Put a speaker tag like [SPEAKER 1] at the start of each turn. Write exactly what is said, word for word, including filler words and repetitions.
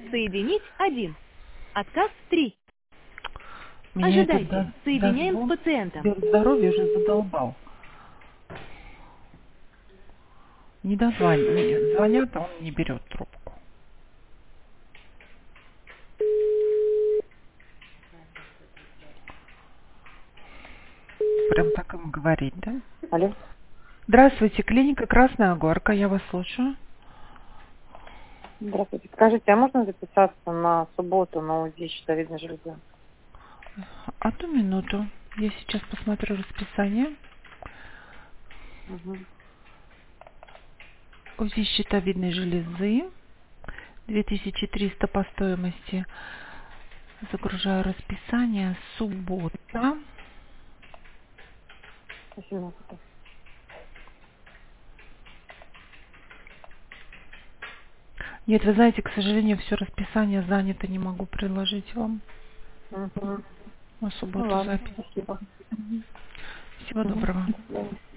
[SPEAKER 1] Соединить один. Отказ три.
[SPEAKER 2] Меня этот
[SPEAKER 1] Ожидайте.
[SPEAKER 2] до-
[SPEAKER 1] Соединяем с
[SPEAKER 2] дозвон
[SPEAKER 1] пациентом.
[SPEAKER 2] Сберздоровье уже задолбал. Не дозвонят, звонят, а он не берет трубку. Прям так ему говорить, да?
[SPEAKER 3] Алло.
[SPEAKER 2] Здравствуйте, клиника Красная Горка, я вас слушаю.
[SPEAKER 3] Здравствуйте. Скажите, а можно записаться на субботу на УЗИ щитовидной железы?
[SPEAKER 2] Одну минуту, я сейчас посмотрю расписание.
[SPEAKER 3] Угу.
[SPEAKER 2] УЗИ щитовидной железы, две тысячи триста по стоимости. Загружаю расписание, суббота.
[SPEAKER 3] восемнадцатое.
[SPEAKER 2] Нет, вы знаете, к сожалению, все расписание занято, не могу предложить вам
[SPEAKER 3] Угу.
[SPEAKER 2] на
[SPEAKER 3] Ну
[SPEAKER 2] субботу
[SPEAKER 3] ладно,
[SPEAKER 2] запись.
[SPEAKER 3] спасибо.
[SPEAKER 2] Всего
[SPEAKER 3] Угу.
[SPEAKER 2] доброго.
[SPEAKER 3] До свидания.